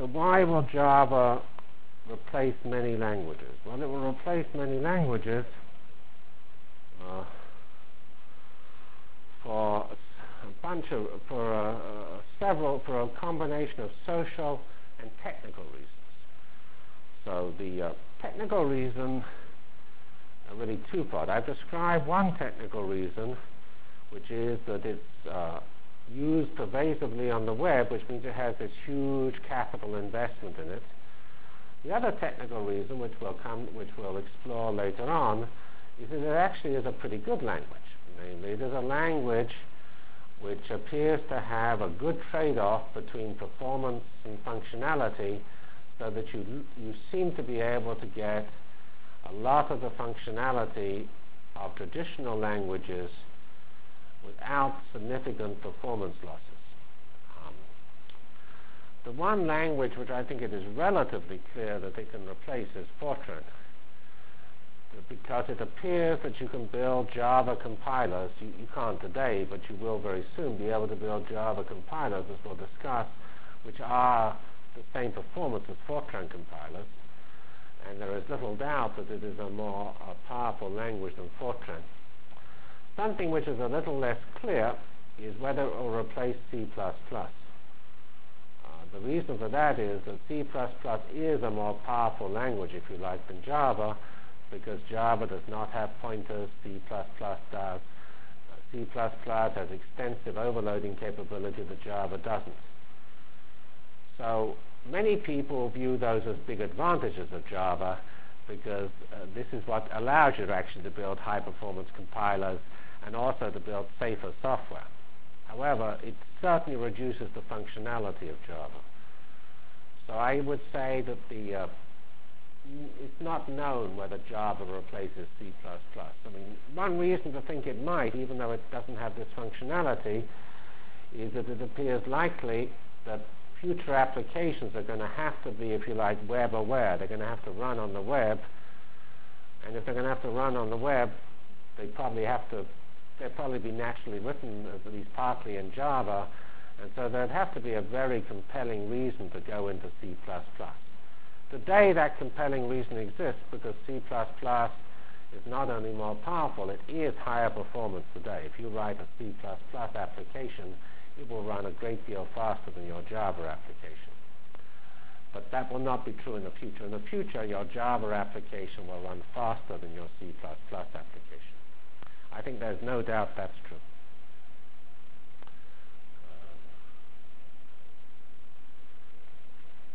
why will Java replace many languages? Well, it will replace many languages for a combination of social and technical reasons. So the technical reason are really two-part. I've described one technical reason, which is that it's used pervasively on the web, which means it has this huge capital investment in it. The other technical reason, which we'll explore later on, is that it actually is a pretty good language. Namely, it is a language which appears to have a good trade-off between performance and functionality, so that you seem to be able to get a lot of the functionality of traditional languages without significant performance losses. The one language which I think it is relatively clear that they can replace is Fortran, because it appears that you can build Java compilers. You can't today, but you will very soon be able to build Java compilers, as we'll discuss, which are the same performance as Fortran compilers. And there is little doubt that it is a more powerful language than Fortran. Something which is a little less clear is whether it will replace C++. The reason for that is that C++ is a more powerful language, if you like, than Java, because Java does not have pointers, C++ does. C++ has extensive overloading capability that Java doesn't. So many people view those as big advantages of Java, because this is what allows you to actually to build high-performance compilers and also to build safer software. However, it certainly reduces the functionality of Java. So I would say that it's not known whether Java replaces C++. I mean, one reason to think it might, even though it doesn't have this functionality, is that it appears likely that future applications are going to have to be, if you like, web-aware. They're going to have to run on the web. And if they're going to have to run on the web, they'll probably be naturally written, at least partly, in Java. And so there'd have to be a very compelling reason to go into C++. Today, that compelling reason exists because C++ is not only more powerful, it is higher performance today. If you write a C++ application, it will run a great deal faster than your Java application. But that will not be true in the future. In the future, your Java application will run faster than your C++ application. I think there's no doubt that's true.